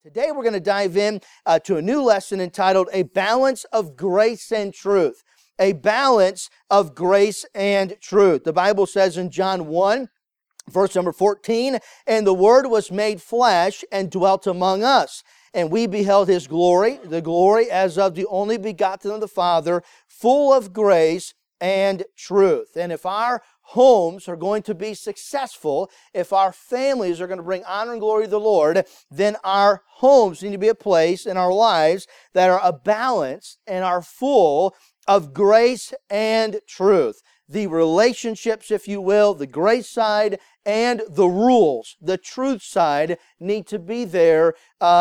Today we're going to dive in to a new lesson entitled A Balance of Grace and Truth. A balance of grace and truth. The Bible says in John 1, verse number 14, "And the Word was made flesh and dwelt among us. And we beheld His glory, the glory as of the only begotten of the Father, full of grace and truth." And if our homes are going to be successful, if our families are going to bring honor and glory to the Lord, then our homes need to be a place in our lives that are a balance and are full of grace and truth. The relationships, if you will, the grace side and the rules, the truth side, need to be there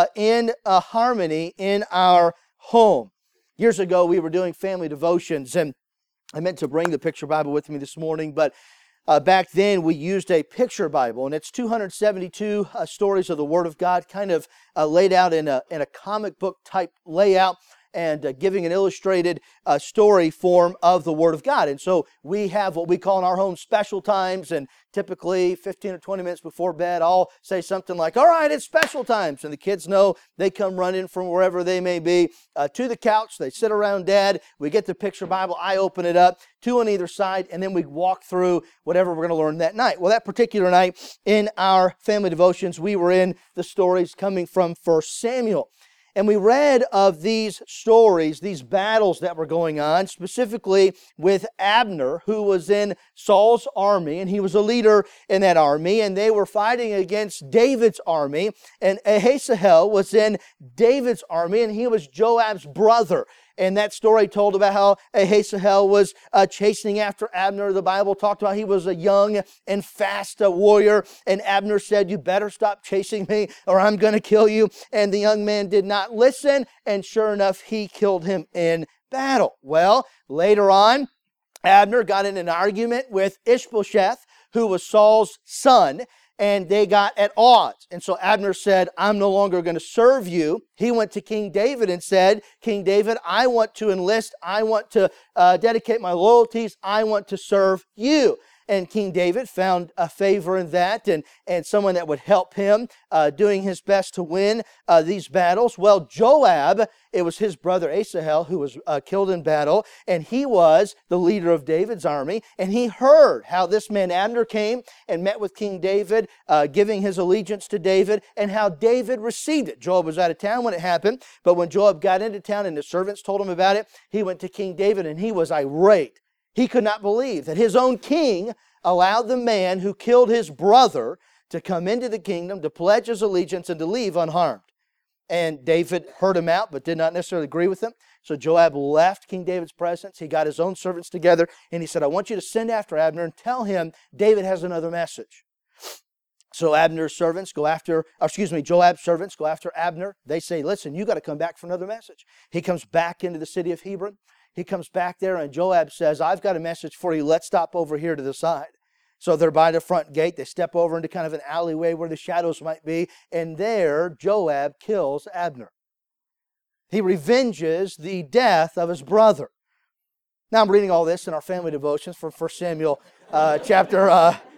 in a harmony in our home. Years ago, we were doing family devotions, and I meant to bring the picture Bible with me this morning, but back then we used a picture Bible, and it's 272 stories of the Word of God, kind of laid out in a comic book type layout, and giving an illustrated story form of the Word of God. And so we have what we call in our home special times, and typically 15 or 20 minutes before bed, I'll say something like, "All right, it's special times." And the kids know, they come running from wherever they may be to the couch. They sit around Dad. We get the picture Bible. I open it up, two on either side, and then we walk through whatever we're going to learn that night. Well, that particular night in our family devotions, we were in the stories coming from 1 Samuel. And we read of these stories, these battles that were going on, specifically with Abner, who was in Saul's army, and he was a leader in that army, and they were fighting against David's army, and Asahel was in David's army, and he was Joab's brother. And that story told about how Asahel was chasing after Abner. The Bible talked about he was a young and fast warrior. And Abner said, "You better stop chasing me or I'm going to kill you." And the young man did not listen. And sure enough, he killed him in battle. Well, later on, Abner got in an argument with Ishbosheth, who was Saul's son. And they got at odds. And so Abner said, "I'm no longer going to serve you." He went to King David and said, "King David, I want to enlist. I want to dedicate my loyalties. I want to serve you." And King David found a favor in that and someone that would help him doing his best to win these battles. Well, Joab, it was his brother Asahel who was killed in battle, and he was the leader of David's army. And he heard how this man Abner came and met with King David, giving his allegiance to David, and how David received it. Joab was out of town when it happened, but when Joab got into town and the servants told him about it, he went to King David and he was irate. He could not believe that his own king allowed the man who killed his brother to come into the kingdom, to pledge his allegiance, and to leave unharmed. And David heard him out, but did not necessarily agree with him. So Joab left King David's presence. He got his own servants together, and he said, "I want you to send after Abner and tell him David has another message." So Joab's servants go after Abner. They say, "Listen, you got to come back for another message." He comes back into the city of Hebron. He comes back there, and Joab says, "I've got a message for you. Let's stop over here to the side." So they're by the front gate. They step over into kind of an alleyway where the shadows might be, and there Joab kills Abner. He revenges the death of his brother. Now I'm reading all this in our family devotions from 1 Samuel chapter,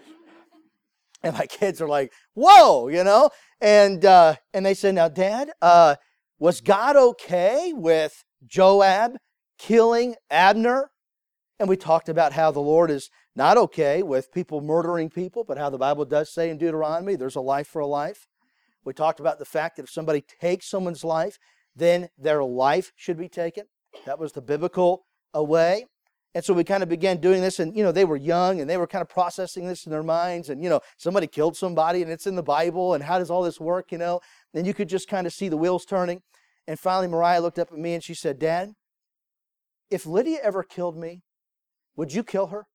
and my kids are like, "Whoa," and they say, "Now, Dad, was God okay with Joab killing Abner?" And we talked about how the Lord is not okay with people murdering people, but how the Bible does say in Deuteronomy, there's a life for a life. We talked about the fact that if somebody takes someone's life, then their life should be taken. That was the biblical way. And so we kind of began doing this, and, they were young, and they were kind of processing this in their minds, and, somebody killed somebody, and it's in the Bible, and how does all this work, And you could just kind of see the wheels turning. And finally, Mariah looked up at me, and she said, "Dad, if Lydia ever killed me, would you kill her?"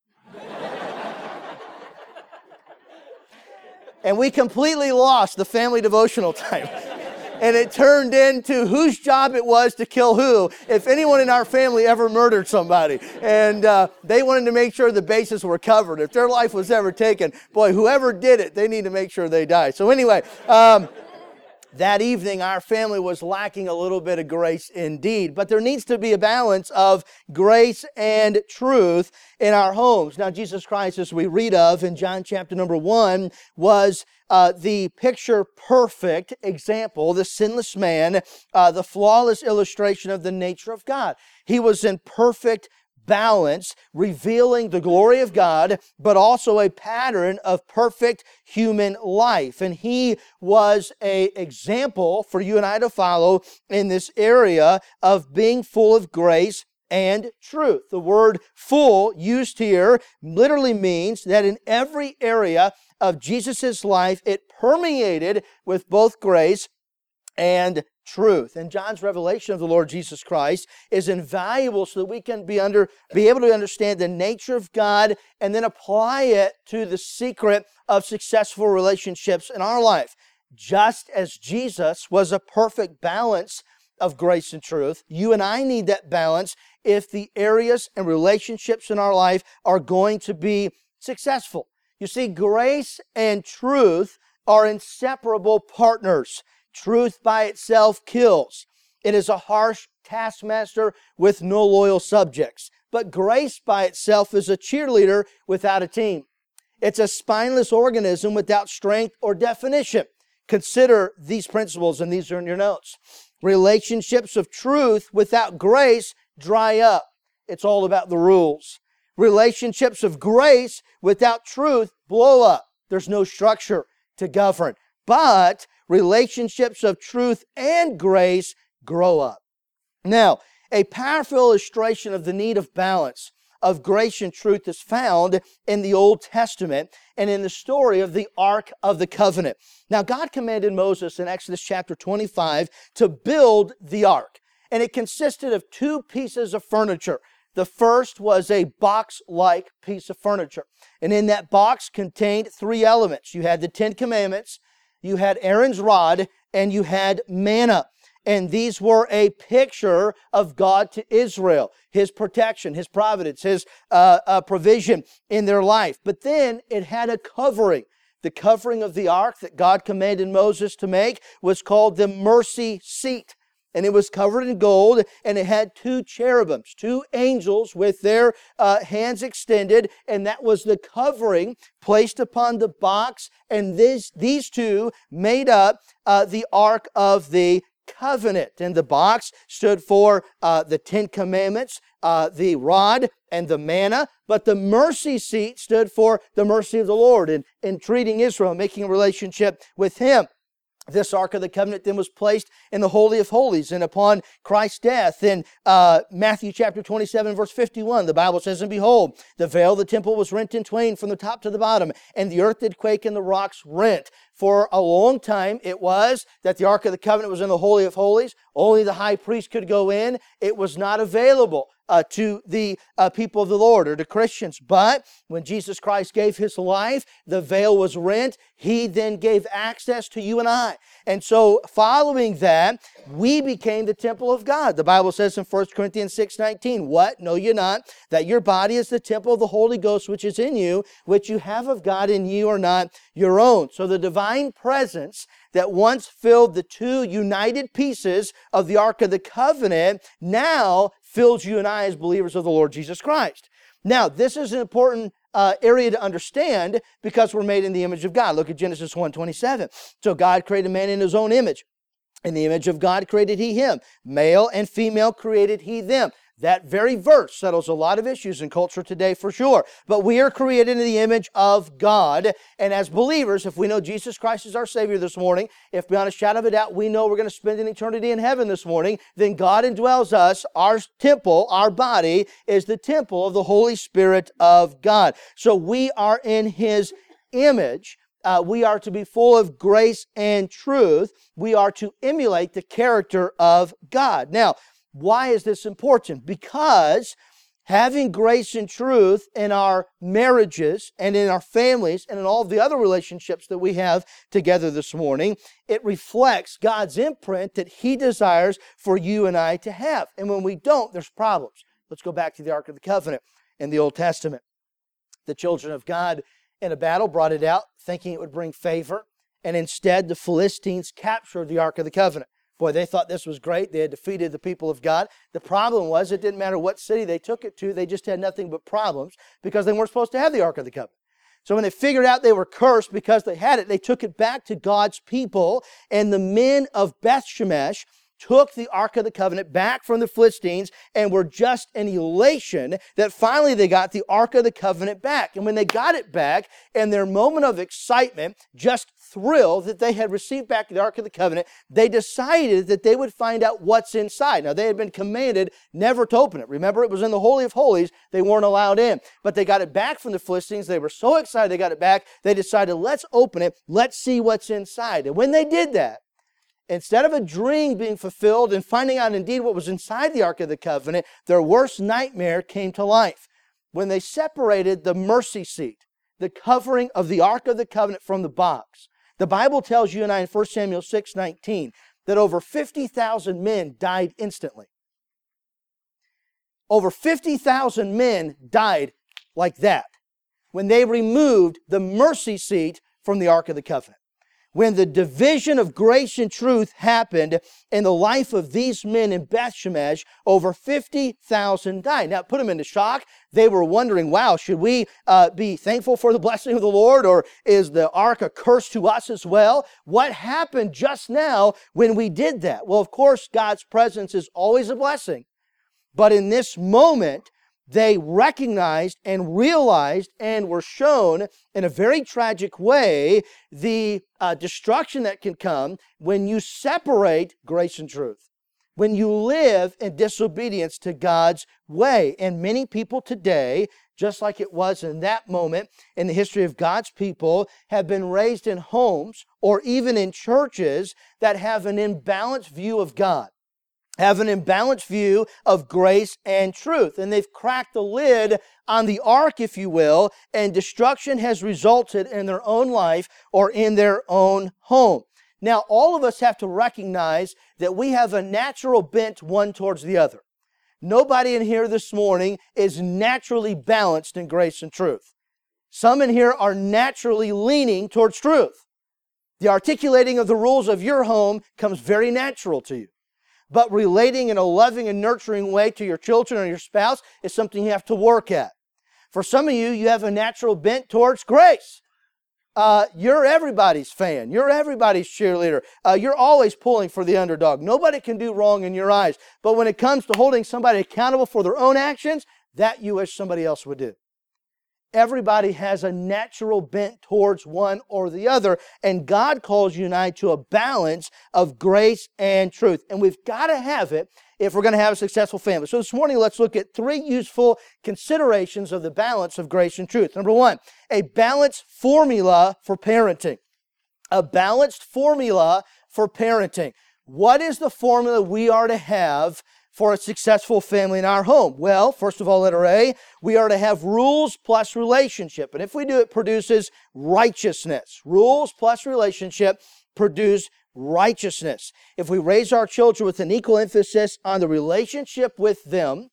And we completely lost the family devotional time. And it turned into whose job it was to kill who, if anyone in our family ever murdered somebody. And they wanted to make sure the bases were covered. If their life was ever taken, boy, whoever did it, they need to make sure they die. So anyway, that evening, our family was lacking a little bit of grace indeed. But there needs to be a balance of grace and truth in our homes. Now, Jesus Christ, as we read of in John chapter number 1, was the picture perfect example, the sinless man, the flawless illustration of the nature of God. He was in perfect balance, revealing the glory of God, but also a pattern of perfect human life. And he was an example for you and I to follow in this area of being full of grace and truth. The word full used here literally means that in every area of Jesus' life, it permeated with both grace and truth. And John's revelation of the Lord Jesus Christ is invaluable so that we can be able to understand the nature of God and then apply it to the secret of successful relationships in our life. Just as Jesus was a perfect balance of grace and truth, you and I need that balance if the areas and relationships in our life are going to be successful. You see, grace and truth are inseparable partners. Truth by itself kills. It is a harsh taskmaster with no loyal subjects. But grace by itself is a cheerleader without a team. It's a spineless organism without strength or definition. Consider these principles, and these are in your notes. Relationships of truth without grace dry up. It's all about the rules. Relationships of grace without truth blow up. There's no structure to govern. But relationships of truth and grace grow up. Now, a powerful illustration of the need of balance of grace and truth is found in the Old Testament and in the story of the Ark of the Covenant. Now, God commanded Moses in Exodus chapter 25 to build the Ark, and it consisted of two pieces of furniture. The first was a box-like piece of furniture, and in that box contained three elements. You had the Ten Commandments, you had Aaron's rod, and you had manna. And these were a picture of God to Israel, His protection, His providence, His provision in their life. But then it had a covering. The covering of the ark that God commanded Moses to make was called the mercy seat. And it was covered in gold, and it had two cherubims, two angels with their hands extended, and that was the covering placed upon the box, and these two made up the Ark of the Covenant. And the box stood for the Ten Commandments, the rod, and the manna, but the mercy seat stood for the mercy of the Lord in treating Israel, making a relationship with Him. This Ark of the Covenant then was placed in the Holy of Holies, and upon Christ's death in Matthew chapter 27, verse 51, the Bible says, "And behold, the veil of the temple was rent in twain from the top to the bottom, and the earth did quake and the rocks rent." For a long time, it was that the Ark of the Covenant was in the Holy of Holies. Only the high priest could go in. It was not available to the people of the Lord or to Christians. But when Jesus Christ gave His life, the veil was rent. He then gave access to you and I. And so following that, we became the temple of God. The Bible says in 1 Corinthians 6:19, "What? Know ye not that your body is the temple of the Holy Ghost which is in you, which you have of God, and ye are not your own." So the divine presence that once filled the two united pieces of the Ark of the Covenant now fills you and I as believers of the Lord Jesus Christ. Now, this is an important area to understand because we're made in the image of God. Look at Genesis 1:27. So God created man in His own image. In the image of God created He him. Male and female created He them. That very verse settles a lot of issues in culture today for sure. But we are created in the image of God. And as believers, if we know Jesus Christ is our Savior this morning, if beyond a shadow of a doubt we know we're going to spend an eternity in heaven this morning, then God indwells us. Our temple, our body, is the temple of the Holy Spirit of God. So we are in His image. We are to be full of grace and truth. We are to emulate the character of God. Now, why is this important? Because having grace and truth in our marriages and in our families and in all the other relationships that we have together this morning, it reflects God's imprint that He desires for you and I to have. And when we don't, there's problems. Let's go back to the Ark of the Covenant in the Old Testament. The children of God in a battle brought it out thinking it would bring favor and instead the Philistines captured the Ark of the Covenant. Boy, they thought this was great. They had defeated the people of God. The problem was it didn't matter what city they took it to. They just had nothing but problems because they weren't supposed to have the Ark of the Covenant. So when they figured out they were cursed because they had it, they took it back to God's people. And the men of Beth Shemesh took the Ark of the Covenant back from the Philistines and were just in elation that finally they got the Ark of the Covenant back. And when they got it back, in their moment of excitement, just thrilled that they had received back the Ark of the Covenant, they decided that they would find out what's inside. Now, they had been commanded never to open it. Remember, it was in the Holy of Holies. They weren't allowed in. But they got it back from the Philistines. They were so excited they got it back, they decided, let's open it. Let's see what's inside. And when they did that, instead of a dream being fulfilled and finding out indeed what was inside the Ark of the Covenant, their worst nightmare came to life. When they separated the mercy seat, the covering of the Ark of the Covenant from the box, the Bible tells you and I in 1 Samuel 6:19 that over 50,000 men died instantly. Over 50,000 men died like that when they removed the mercy seat from the Ark of the Covenant. When the division of grace and truth happened in the life of these men in Beth Shemesh, over 50,000 died. Now, it put them into shock. They were wondering, wow, should we be thankful for the blessing of the Lord, or is the ark a curse to us as well? What happened just now when we did that? Well, of course, God's presence is always a blessing. But in this moment, they recognized and realized and were shown in a very tragic way the destruction that can come when you separate grace and truth, when you live in disobedience to God's way. And many people today, just like it was in that moment in the history of God's people, have been raised in homes or even in churches that have an imbalanced view of God, have an imbalanced view of grace and truth. And they've cracked the lid on the ark, if you will, and destruction has resulted in their own life or in their own home. Now, all of us have to recognize that we have a natural bent one towards the other. Nobody in here this morning is naturally balanced in grace and truth. Some in here are naturally leaning towards truth. The articulating of the rules of your home comes very natural to you. But relating in a loving and nurturing way to your children or your spouse is something you have to work at. For some of you, you have a natural bent towards grace. You're everybody's fan. You're everybody's cheerleader. You're always pulling for the underdog. Nobody can do wrong in your eyes. But when it comes to holding somebody accountable for their own actions, that you wish somebody else would do. Everybody has a natural bent towards one or the other, and God calls you and I to a balance of grace and truth. And we've got to have it if we're going to have a successful family. So this morning, let's look at 3 useful considerations of the balance of grace and truth. Number 1, a balanced formula for parenting. A balanced formula for parenting. What is the formula we are to have for a successful family in our home? Well, first of all, letter A, we are to have rules plus relationship. And if we do, it produces righteousness. Rules plus relationship produce righteousness. If we raise our children with an equal emphasis on the relationship with them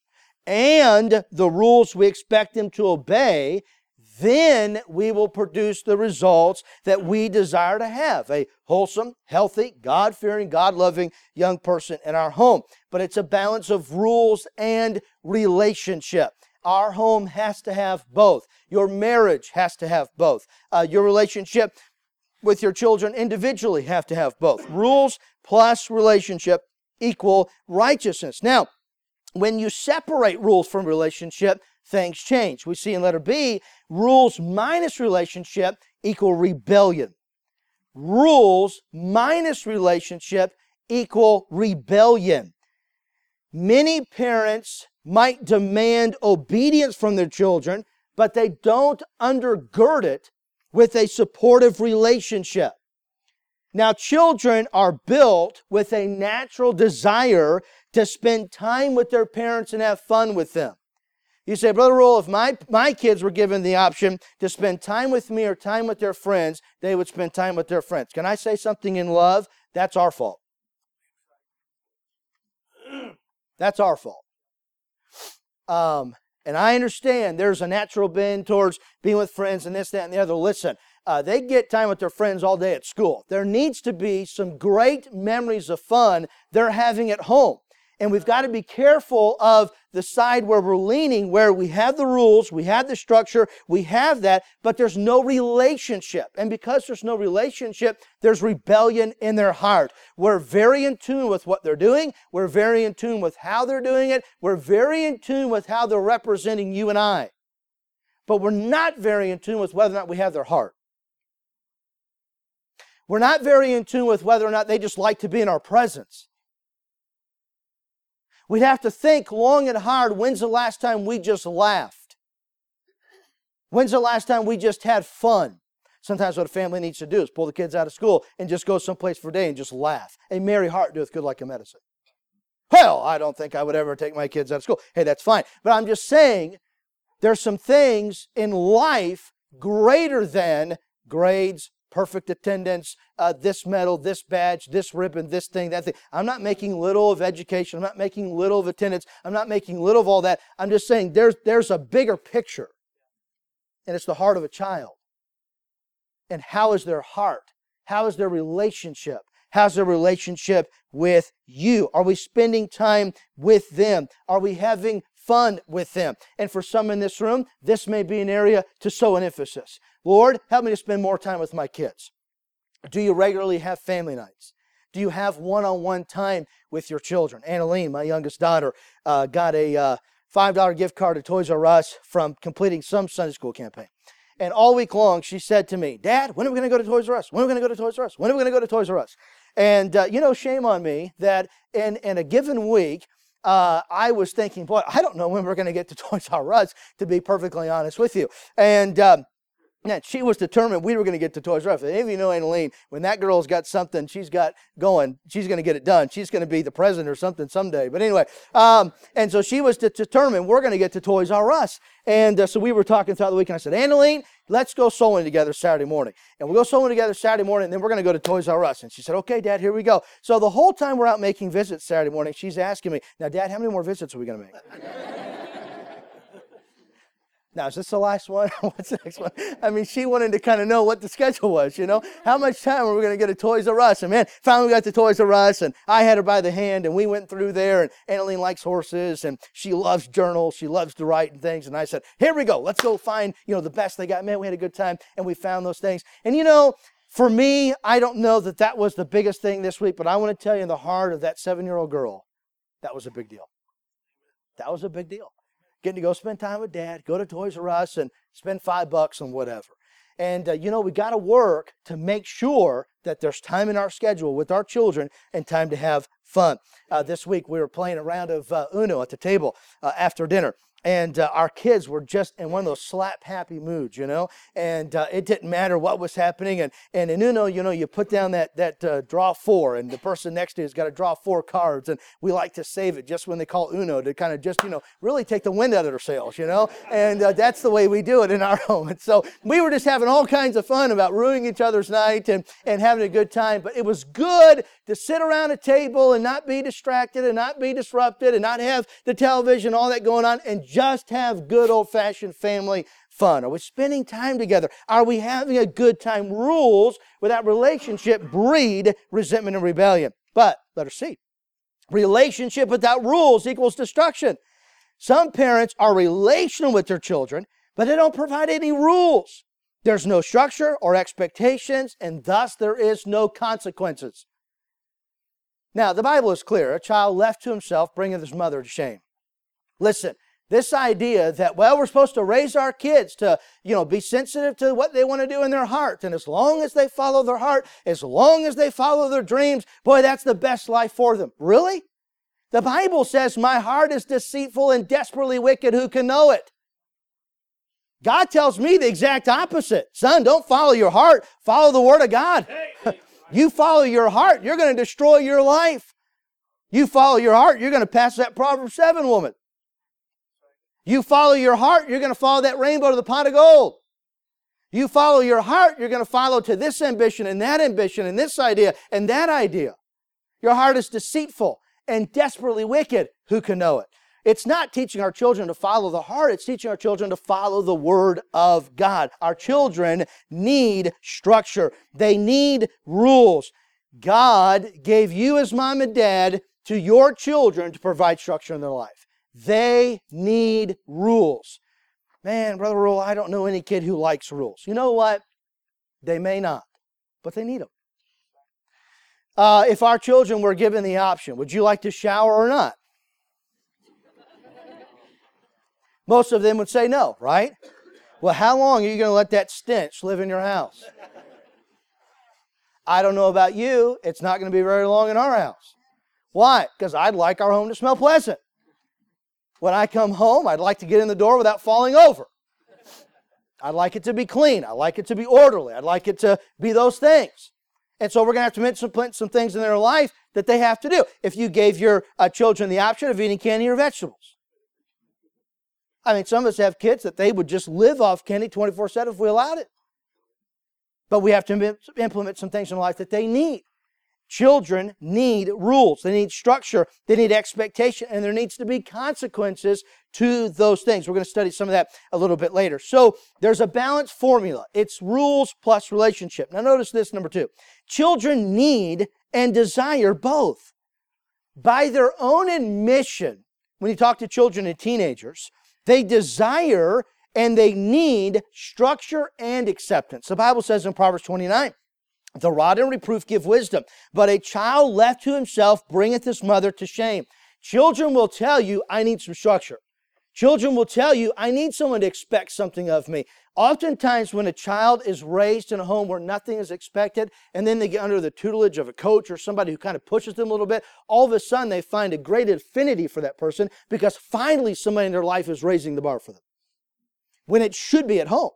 and the rules we expect them to obey, then we will produce the results that we desire to have. A wholesome, healthy, God-fearing, God-loving young person in our home. But it's a balance of rules and relationship. Our home has to have both. Your marriage has to have both. Your relationship with your children individually have to have both. Rules plus relationship equal righteousness. Now, when you separate rules from relationship, things change. We see in letter B, rules minus relationship equal rebellion. Rules minus relationship equal rebellion. Many parents might demand obedience from their children, but they don't undergird it with a supportive relationship. Now, children are built with a natural desire to spend time with their parents and have fun with them. You say, Brother Roll, if my kids were given the option to spend time with me or time with their friends, they would spend time with their friends. Can I say something in love? That's our fault. That's our fault. And I understand there's a natural bend towards being with friends and this, that, and the other. Listen, They get time with their friends all day at school. There needs to be some great memories of fun they're having at home. And we've got to be careful of the side where we're leaning, where we have the rules, we have the structure, we have that, but there's no relationship. And because there's no relationship, there's rebellion in their heart. We're very in tune with what they're doing. We're very in tune with how they're doing it. We're very in tune with how they're representing you and I. But we're not very in tune with whether or not we have their heart. We're not very in tune with whether or not they just like to be in our presence. We'd have to think long and hard, when's the last time we just laughed? When's the last time we just had fun? Sometimes what a family needs to do is pull the kids out of school and just go someplace for a day and just laugh. A merry heart doeth good like a medicine. Well, I don't think I would ever take my kids out of school. Hey, that's fine. But I'm just saying, there's some things in life greater than grades, perfect attendance, this medal, this badge, this ribbon, this thing, that thing. I'm not making little of education. I'm not making little of attendance. I'm not making little of all that. I'm just saying there's a bigger picture. And it's the heart of a child. And how is their heart? How is their relationship? How's their relationship with you? Are we spending time with them? Are we having fun with them? And for some in this room, this may be an area to sow an emphasis. Lord, help me to spend more time with my kids. Do you regularly have family nights? Do you have one-on-one time with your children? Annaline, my youngest daughter, got a $5 gift card to Toys R Us from completing some Sunday school campaign. And all week long, she said to me, Dad, when are we going to go to Toys R Us? When are we going to go to Toys R Us? When are we going to go to Toys R Us? And, shame on me that in a given week, I was thinking, boy, I don't know when we're going to get to Toys R Us, to be perfectly honest with you. And she was determined we were going to get to Toys R Us. Any of you know Annaline, when that girl's got something she's got going, she's going to get it done. She's going to be the president or something someday. But anyway, and so she was determined we're going to get to Toys R Us. And so we were talking throughout the week, and I said, Annaline, let's go sewing together Saturday morning. And we'll go sewing together Saturday morning, and then we're going to go to Toys R Us. And she said, okay, Dad, here we go. So the whole time we're out making visits Saturday morning, she's asking me, now, Dad, how many more visits are we going to make? Now, is this the last one? What's the next one? I mean, she wanted to kind of know what the schedule was, How much time were we going to get to Toys R Us? And man, finally we got to Toys R Us, and I had her by the hand, and we went through there, and Annaline likes horses, and she loves journals. She loves to write and things. And I said, here we go. Let's go find, the best they got. Man, we had a good time, and we found those things. And, for me, I don't know that was the biggest thing this week, but I want to tell you, in the heart of that 7-year-old girl, that was a big deal. That was a big deal. Getting to go spend time with Dad, go to Toys R Us, and spend $5 on whatever. And, we got to work to make sure that there's time in our schedule with our children and time to have fun. This week, we were playing a round of Uno at the table after dinner. And our kids were just in one of those slap-happy moods, And it didn't matter what was happening. And in Uno, you put down that draw 4, and the person next to you has got to draw 4 cards. And we like to save it just when they call Uno to kind of just, really take the wind out of their sails, And that's the way we do it in our home. And so we were just having all kinds of fun about ruining each other's night and having a good time. But it was good to sit around a table and not be distracted and not be disrupted and not have the television, all that going on, and just have good old-fashioned family fun. Are we spending time together? Are we having a good time? Rules without relationship breed resentment and rebellion. But, letter C, relationship without rules equals destruction. Some parents are relational with their children, but they don't provide any rules. There's no structure or expectations, and thus there is no consequences. Now, the Bible is clear. A child left to himself bringeth his mother to shame. Listen, this idea that, we're supposed to raise our kids to, be sensitive to what they want to do in their heart. And as long as they follow their heart, as long as they follow their dreams, boy, that's the best life for them. Really? The Bible says, my heart is deceitful and desperately wicked. Who can know it? God tells me the exact opposite. Son, don't follow your heart. Follow the Word of God. You follow your heart, you're going to destroy your life. You follow your heart, you're going to pass that Proverbs 7 woman. You follow your heart, you're going to follow that rainbow to the pot of gold. You follow your heart, you're going to follow to this ambition and this idea and that idea. Your heart is deceitful and desperately wicked. Who can know it? It's not teaching our children to follow the heart. It's teaching our children to follow the Word of God. Our children need structure. They need rules. God gave you as mom and dad to your children to provide structure in their life. They need rules. Man, Brother Rule, I don't know any kid who likes rules. You know what? They may not, but they need them. If our children were given the option, would you like to shower or not? Most of them would say no, right? Well, how long are you going to let that stench live in your house? I don't know about you. It's not going to be very long in our house. Why? Because I'd like our home to smell pleasant. When I come home, I'd like to get in the door without falling over. I'd like it to be clean. I'd like it to be orderly. I'd like it to be those things. And so we're going to have to put some things in their life that they have to do. If you gave your children the option of eating candy or vegetables. I mean, some of us have kids that they would just live off candy 24/7 if we allowed it. But we have to implement some things in life that they need. Children need rules. They need structure. They need expectation. And there needs to be consequences to those things. We're going to study some of that a little bit later. So there's a balanced formula. It's rules plus relationship. Now notice this, number 2. Children need and desire both. By their own admission, when you talk to children and teenagers, they desire and they need structure and acceptance. The Bible says in Proverbs 29, the rod and reproof give wisdom, but a child left to himself bringeth his mother to shame. Children will tell you, I need some structure. Children will tell you, I need someone to expect something of me. Oftentimes when a child is raised in a home where nothing is expected, and then they get under the tutelage of a coach or somebody who kind of pushes them a little bit, all of a sudden they find a great affinity for that person because finally somebody in their life is raising the bar for them. When it should be at home.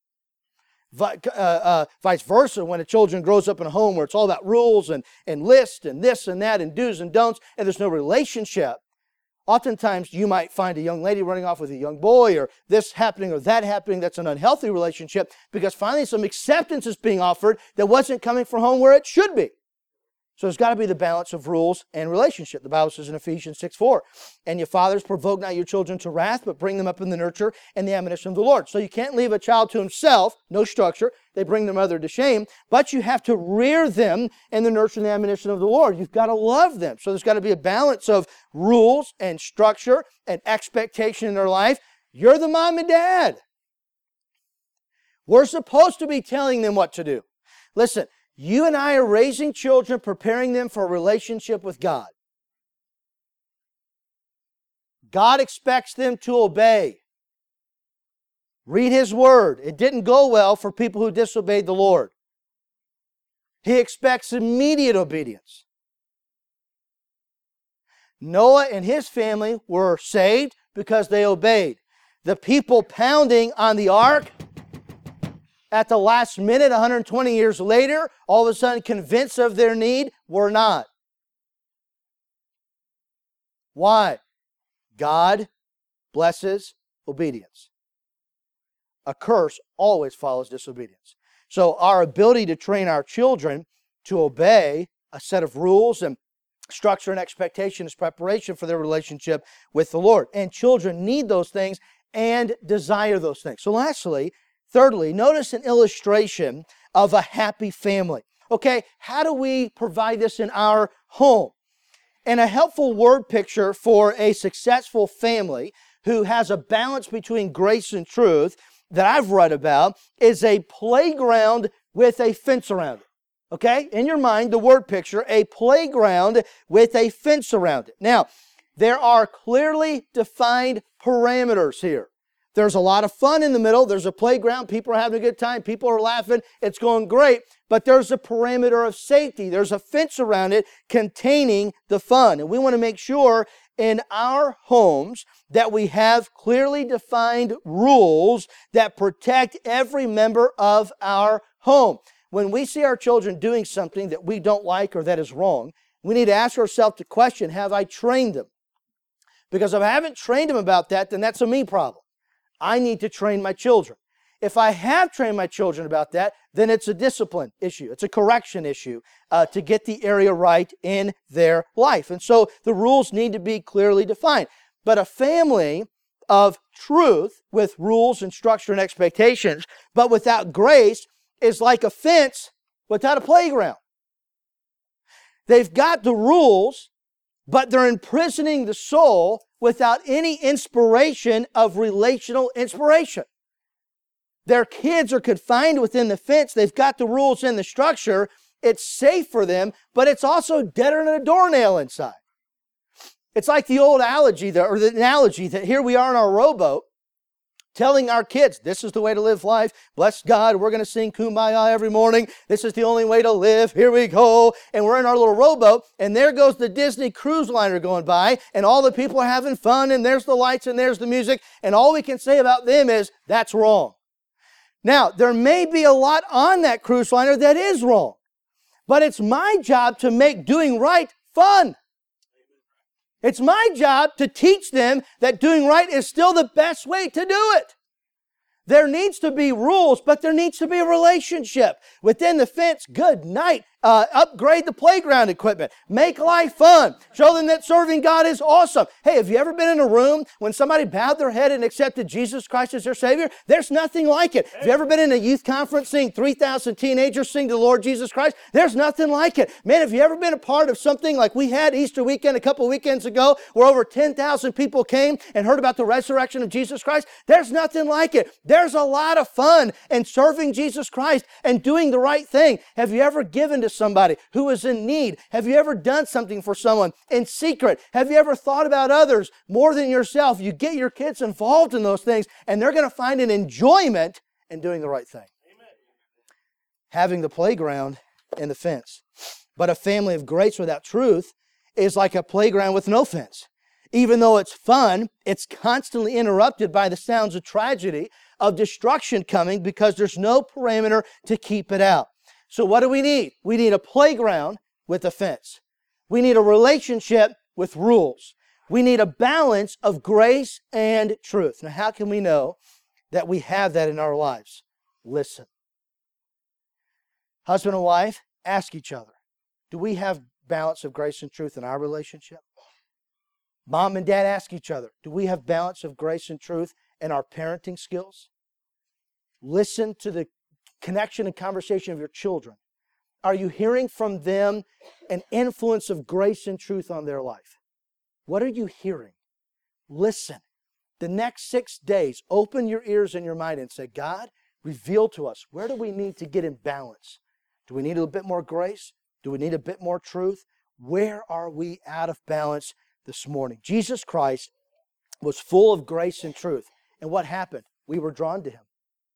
Vice versa, when a children grows up in a home where it's all about rules and lists and this and that and do's and don'ts, and there's no relationship, oftentimes you might find a young lady running off with a young boy, or this happening or that happening. That's an unhealthy relationship because finally some acceptance is being offered that wasn't coming from home where it should be. So there's got to be the balance of rules and relationship. The Bible says in Ephesians 6:4, and your fathers provoke not your children to wrath, but bring them up in the nurture and the admonition of the Lord. So you can't leave a child to himself, no structure. They bring their mother to shame, but you have to rear them in the nurture and the admonition of the Lord. You've got to love them. So there's got to be a balance of rules and structure and expectation in their life. You're the mom and dad. We're supposed to be telling them what to do. Listen, you and I are raising children, preparing them for a relationship with God. God expects them to obey. Read His Word. It didn't go well for people who disobeyed the Lord. He expects immediate obedience. Noah and his family were saved because they obeyed. The people pounding on the ark at the last minute, 120 years later, all of a sudden convinced of their need, were not. Why? God blesses obedience. A curse always follows disobedience. So our ability to train our children to obey a set of rules and structure and expectation is preparation for their relationship with the Lord. And children need those things and desire those things. So thirdly, notice an illustration of a happy family. Okay, how do we provide this in our home? And a helpful word picture for a successful family who has a balance between grace and truth that I've read about is a playground with a fence around it. Okay, in your mind, the word picture, a playground with a fence around it. Now, there are clearly defined parameters here. There's a lot of fun in the middle. There's a playground. People are having a good time. People are laughing. It's going great. But there's a perimeter of safety. There's a fence around it containing the fun. And we want to make sure in our homes that we have clearly defined rules that protect every member of our home. When we see our children doing something that we don't like or that is wrong, we need to ask ourselves the question, have I trained them? Because if I haven't trained them about that, then that's a me problem. I need to train my children. If I have trained my children about that, then it's a discipline issue. It's a correction issue to get the area right in their life. And so the rules need to be clearly defined. But a family of truth with rules and structure and expectations, but without grace, is like a fence without a playground. They've got the rules, but they're imprisoning the soul without any inspiration of relational inspiration. Their kids are confined within the fence. They've got the rules and the structure. It's safe for them, but it's also deader than a doornail inside. It's like the old analogy that here we are in our rowboat telling our kids, this is the way to live life. Bless God, we're going to sing Kumbaya every morning. This is the only way to live. Here we go. And we're in our little rowboat, and there goes the Disney cruise liner going by, and all the people are having fun, and there's the lights, and there's the music, and all we can say about them is, that's wrong. Now, there may be a lot on that cruise liner that is wrong, but it's my job to make doing right fun. It's my job to teach them that doing right is still the best way to do it. There needs to be rules, but there needs to be a relationship. Within the fence, good night. Upgrade the playground equipment. Make life fun. Show them that serving God is awesome. Hey, have you ever been in a room when somebody bowed their head and accepted Jesus Christ as their Savior? There's nothing like it. Have you ever been in a youth conference seeing 3,000 teenagers sing to the Lord Jesus Christ? There's nothing like it. Man, have you ever been a part of something like we had Easter weekend a couple weekends ago where over 10,000 people came and heard about the resurrection of Jesus Christ? There's nothing like it. There's a lot of fun in serving Jesus Christ and doing the right thing. Have you ever given to somebody who is in need? Have you ever done something for someone in secret? Have you ever thought about others more than yourself? You get your kids involved in those things, and they're going to find an enjoyment in doing the right thing. Amen. Having the playground and the fence. But a family of grace without truth is like a playground with no fence. Even though it's fun, it's constantly interrupted by the sounds of tragedy, of destruction coming, because there's no parameter to keep it out. So what do we need? We need a playground with a fence. We need a relationship with rules. We need a balance of grace and truth. Now, how can we know that we have that in our lives? Listen. Husband and wife, ask each other, do we have balance of grace and truth in our relationship? Mom and dad, ask each other, do we have balance of grace and truth in our parenting skills? Listen to the connection and conversation of your children. Are you hearing from them an influence of grace and truth on their life? What are you hearing? Listen. The next 6 days, open your ears and your mind and say, God, reveal to us, where do we need to get in balance? Do we need a bit more grace? Do we need a bit more truth? Where are we out of balance this morning? Jesus Christ was full of grace and truth. And what happened? We were drawn to Him.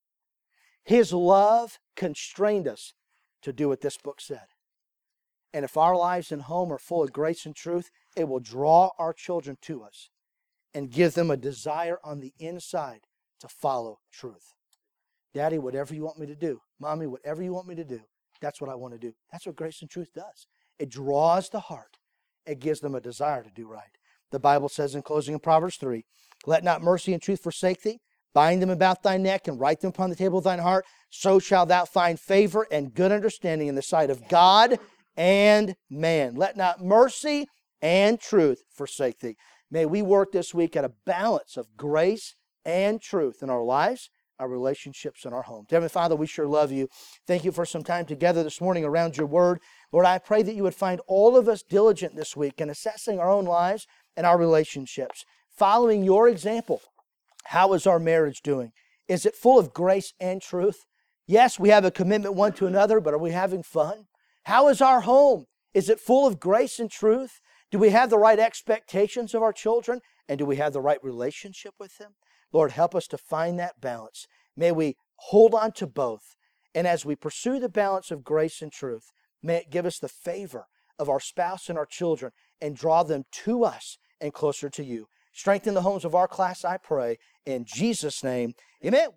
His love constrained us to do what this book said. And if our lives and home are full of grace and truth, it will draw our children to us and give them a desire on the inside to follow truth. Daddy, whatever you want me to do. Mommy, whatever you want me to do. That's what I want to do. That's what grace and truth does. It draws the heart. It gives them a desire to do right. The Bible says in closing in Proverbs 3, let not mercy and truth forsake thee. Bind them about thy neck and write them upon the table of thine heart. So shalt thou find favor and good understanding in the sight of God and man. Let not mercy and truth forsake thee. May we work this week at a balance of grace and truth in our lives, our relationships, and our homes. Heavenly Father, we sure love you. Thank you for some time together this morning around your word. Lord, I pray that you would find all of us diligent this week in assessing our own lives and our relationships, following your example. How is our marriage doing? Is it full of grace and truth? Yes, we have a commitment one to another, but are we having fun? How is our home? Is it full of grace and truth? Do we have the right expectations of our children? And do we have the right relationship with them? Lord, help us to find that balance. May we hold on to both. And as we pursue the balance of grace and truth, may it give us the favor of our spouse and our children and draw them to us and closer to you. Strengthen the homes of our class, I pray. In Jesus' name, amen.